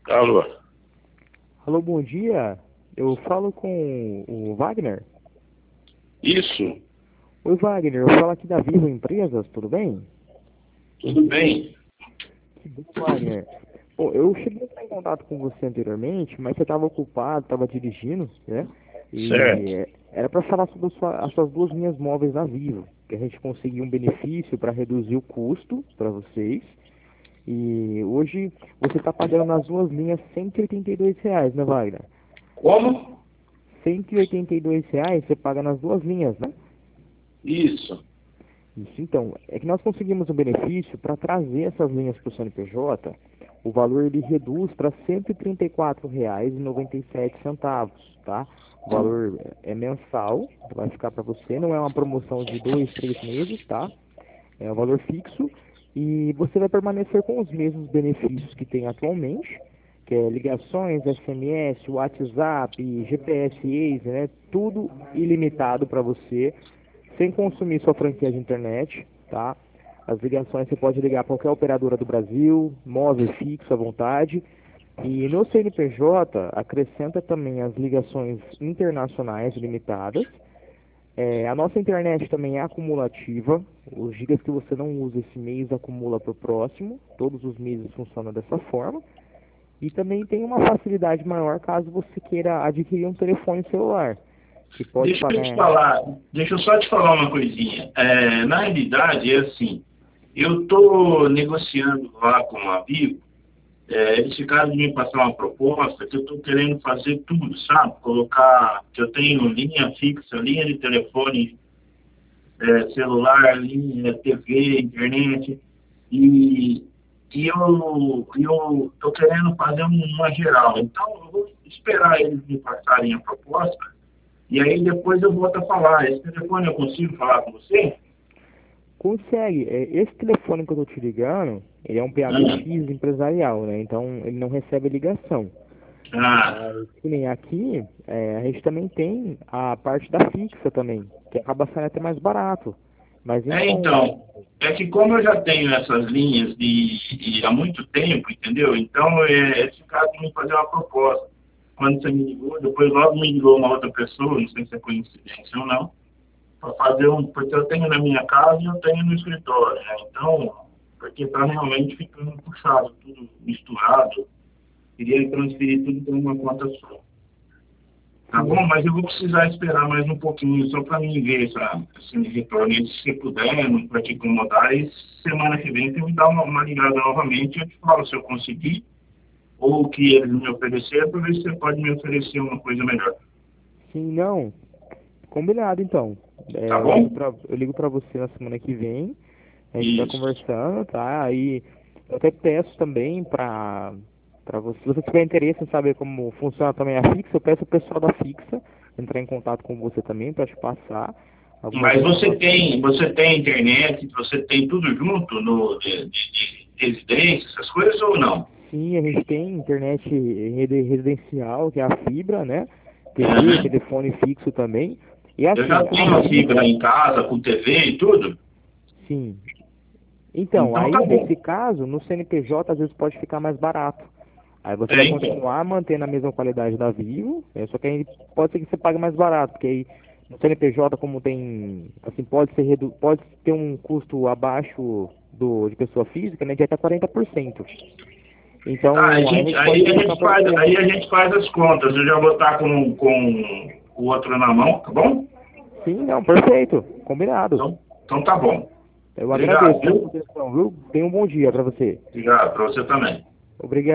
Alô? Alô, bom dia. Eu falo com o Wagner. Isso, Oi, Wagner. Eu falo aqui da Vivo Empresas, tudo bem? tudo bem? Que bom, Wagner. Bom, eu cheguei a entrar em contato com você anteriormente, mas você estava ocupado, estava dirigindo, né? Certo. E era para falar sobre as suas duas linhas móveis da Vivo, que a gente conseguiu um benefício para reduzir o custo para vocês. E hoje você está pagando nas duas linhas R$ 182, né, Wagner? Como? R$ 182 você paga nas duas linhas, né? Isso. Isso, então, é que nós conseguimos um benefício para trazer essas linhas para o CNPJ, o valor ele reduz para R$ 134,97, tá? O valor é mensal, vai ficar para você, não é uma promoção de 2, 3 meses, tá? É um valor fixo e você vai permanecer com os mesmos benefícios que tem atualmente, que é ligações, SMS, WhatsApp, GPS, Waze, né? Tudo ilimitado para você sem consumir sua franquia de internet, tá? As ligações você pode ligar para qualquer operadora do Brasil, móvel fixo à vontade. E no CNPJ acrescenta também as ligações internacionais limitadas. A nossa internet também é acumulativa. Os gigas que você não usa esse mês acumula para o próximo. Todos os meses funciona dessa forma. E também tem uma facilidade maior caso você queira adquirir um telefone celular, que pode Deixa eu te pagar. falar, deixa eu só te falar uma coisinha. Na realidade, é assim, eu estou negociando lá com a Vivo, eles ficaram de me passar uma proposta que eu estou querendo fazer tudo, sabe? Colocar, que eu tenho linha fixa, linha de telefone, celular, linha, TV, internet, e, e eu estou querendo fazer uma geral. Então, eu vou esperar eles me passarem a proposta, e aí depois eu volto a falar. Esse telefone eu consigo falar com você? Consegue. Esse telefone que eu tô te ligando, ele é um Ah, PBX empresarial, né? Então ele não recebe ligação. ah, Mas que nem aqui, a gente também tem a parte da fixa também, que acaba saindo até mais barato. Mas então, então, é que como eu já tenho essas linhas há muito tempo, entendeu? Então, esse caso de me fazer uma proposta. Quando você me ligou, depois logo me ligou uma outra pessoa, não sei se é coincidência ou não, para fazer porque eu tenho na minha casa e eu tenho no escritório, né? Então, porque está realmente ficando puxado, tudo misturado, queria transferir tudo para uma conta só. Tá bom? sim, Mas eu vou precisar esperar mais um pouquinho só para mim ver esse retorno. E se puder, não para te incomodar, e semana que vem você me dá uma ligada novamente e eu te falo se eu conseguir ou o que eles me ofereceram, para ver se você pode me oferecer uma coisa melhor. sim, não. Combinado então. Tá bom? Eu ligo pra você na semana que vem, a gente vai Isso. conversando, tá? Aí eu até peço também para você, se você tiver interesse em saber como funciona também a fixa, eu peço o pessoal da fixa entrar em contato com você também para te passar algumas Mas informações. você tem internet, você tem tudo junto no, de residência, essas coisas ou não? Sim, a gente tem internet em rede residencial, que é a fibra, né? TV, Aham. telefone fixo também. E Eu já assim, a tenho a fibra fibra, em casa, com TV e tudo. sim. Então, Então tá aí nesse bom. caso, no CNPJ às vezes pode ficar mais barato. Aí você vai Então. continuar mantendo a mesma qualidade da Vivo, só que aí pode ser que você pague mais barato, porque aí no CNPJ como tem, assim, pode ter um custo abaixo de pessoa física, né, de até 40%. Tá, Então, aí a gente pode colocar para você. aí a gente faz as contas. Eu já vou estar com o outro na mão, tá bom? Sim, não, perfeito, combinado. Então tá bom. Eu Obrigado, agradeço pela sua viu? atenção, viu? Tenha um bom dia para você. Obrigado, para você também. Obrigado.